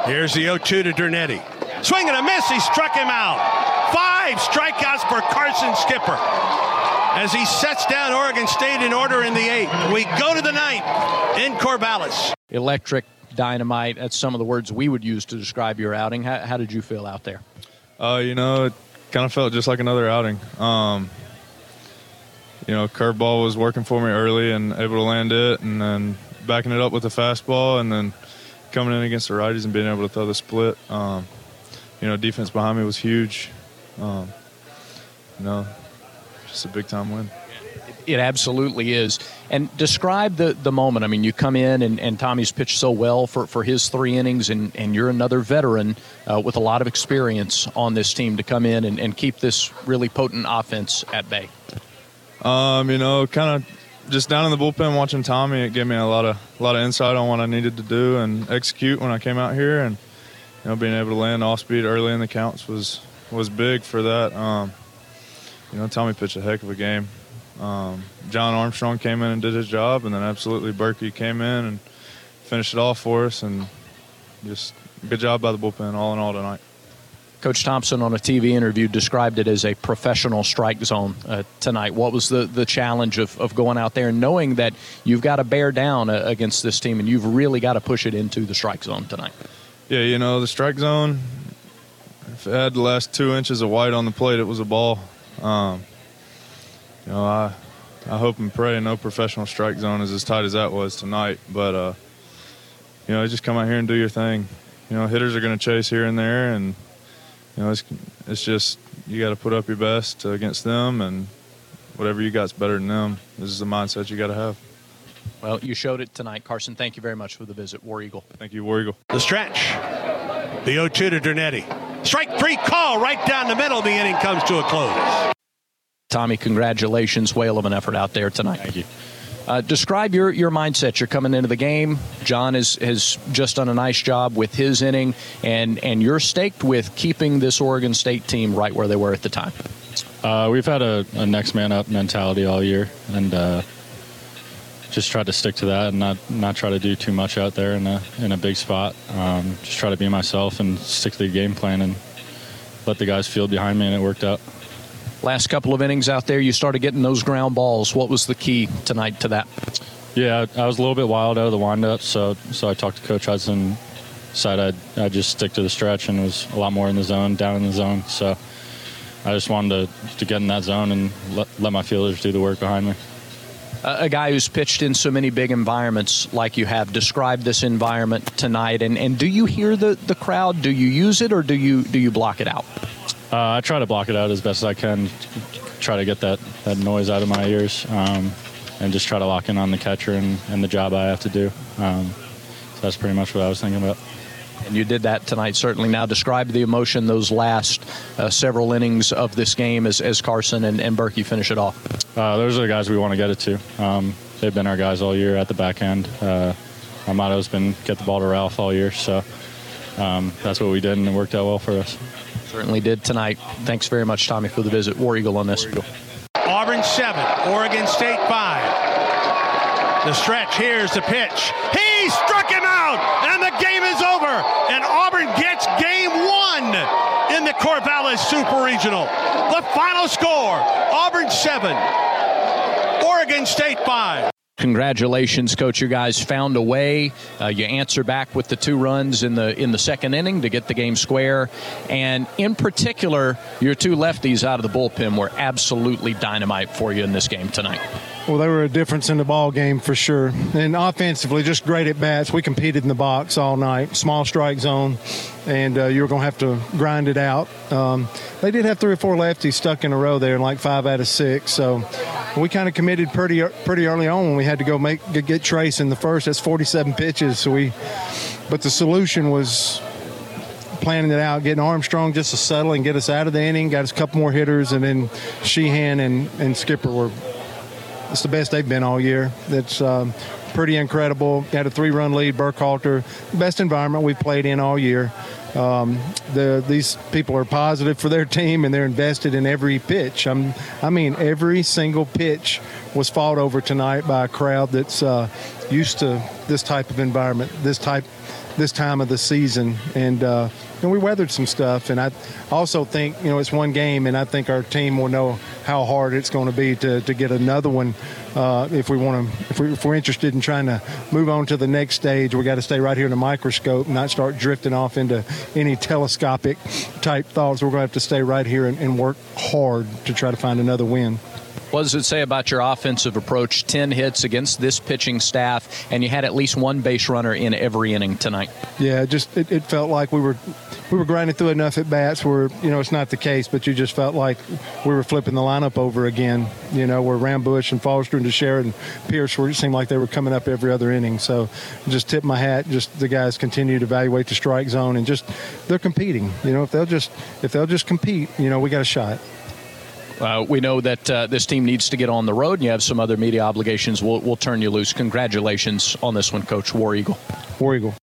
Here's the 0-2 to Dernetti. Swing and a miss. He struck him out. 5 strikeouts for Carson Skipper as he sets down Oregon State in order in the 8th. We go to the 9th in Corvallis. Electric, dynamite. That's some of the words we would use to describe your outing. How did you feel out there? It kind of felt just like another outing. Curveball was working for me early and able to land it, and then backing it up with the fastball, and then coming in against the righties and being able to throw the split. Defense behind me was huge. Just a big-time win. It absolutely is. And describe the moment. I mean, you come in, and Tommy's pitched so well for his 3 innings, and you're another veteran with a lot of experience on this team to come in and keep this really potent offense at bay. Kind of just down in the bullpen watching Tommy, it gave me a lot of insight on what I needed to do and execute when I came out here. And, being able to land off speed early in the counts was big for that. Tommy pitched a heck of a game. John Armstrong came in and did his job, and then absolutely Berkey came in and finished it off for us, and just good job by the bullpen all in all tonight. Coach Thompson on a TV interview described it as a professional strike zone tonight. What was the challenge of going out there and knowing that you've got to bear down against this team and you've really got to push it into the strike zone tonight? Yeah, the strike zone, if it had the last 2 inches of white on the plate, it was a ball. I hope and pray no professional strike zone is as tight as that was tonight. But, just come out here and do your thing. Hitters are going to chase here and there, and, it's just you got to put up your best against them, and whatever you got's better than them. This is the mindset you got to have. Well, you showed it tonight, Carson. Thank you very much for the visit, War Eagle. Thank you, War Eagle. The stretch. The 0-2 to Dernetti. Strike 3 call right down the middle. The inning comes to a close. Tommy, congratulations. Whale of an effort out there tonight. Thank you. Describe your mindset. You're coming into the game. John has just done a nice job with his inning, and you're staked with keeping this Oregon State team right where they were at the time. We've had a next man up mentality all year, and just tried to stick to that and not try to do too much out there in a big spot. Just try to be myself and stick to the game plan and let the guys field behind me, and it worked out. Last couple of innings out there, you started getting those ground balls. What was the key tonight to that? Yeah, I was a little bit wild out of the windup, so I talked to Coach Hudson, decided I'd just stick to the stretch, and was a lot more in the zone, down in the zone. So I just wanted to get in that zone and let my fielders do the work behind me. A guy who's pitched in so many big environments like you have, describe this environment tonight. And do you hear the crowd? Do you use it, or do you block it out? I try to block it out as best as I can, try to get that noise out of my ears, and just try to lock in on the catcher and the job I have to do. So that's pretty much what I was thinking about. And you did that tonight, certainly. Now describe the emotion those last several innings of this game as Carson and Berkey finish it off. Those are the guys we want to get it to. They've been our guys all year at the back end. Our motto has been get the ball to Ralph all year, so that's what we did, and it worked out well for us. Certainly did tonight. Thanks very much, Tommy, for the visit. War Eagle on this. Auburn 7, Oregon State 5. The stretch, here's the pitch. He struck him out, and the game is over. And Auburn gets game 1 in the Corvallis Super Regional. The final score, Auburn 7, Oregon State 5. Congratulations, Coach. You guys found a way. You answer back with the 2 runs in the second inning to get the game square. And in particular, your 2 lefties out of the bullpen were absolutely dynamite for you in this game tonight. Well, they were a difference in the ball game for sure. And offensively, just great at bats. We competed in the box all night, small strike zone, and you were going to have to grind it out. They did have 3 or 4 lefties stuck in a row there, like 5 out of 6. So we kind of committed pretty early on when we had to go get Trace in the first. That's 47 pitches. But the solution was planning it out, getting Armstrong just to settle and get us out of the inning, got us a couple more hitters, and then Sheehan and Skipper were. It's the best they've been all year. That's pretty incredible. Had a 3-run lead, Burkhalter. Best environment we've played in all year. These people are positive for their team, and they're invested in every pitch. I mean, every single pitch was fought over tonight by a crowd that's used to this type of environment, this type this time of the season. And we weathered some stuff. And I also think, it's one game, and I think our team will know how hard it's going to be to get another one. If we're interested in trying to move on to the next stage, we got to stay right here in the microscope and not start drifting off into any telescopic type thoughts. We're going to have to stay right here and work hard to try to find another win. What does it say about your offensive approach? 10 hits against this pitching staff, and you had at least one base runner in every inning tonight. Yeah, it felt like we were grinding through enough at bats where it's not the case, but you just felt like we were flipping the lineup over again. Where Rambush and Foster and Teixeira and Pierce it seemed like they were coming up every other inning. So just tip my hat. Just the guys continue to evaluate the strike zone and just they're competing. If they'll just compete, we got a shot. We know that this team needs to get on the road, and you have some other media obligations. We'll turn you loose. Congratulations on this one, Coach. War Eagle. War Eagle.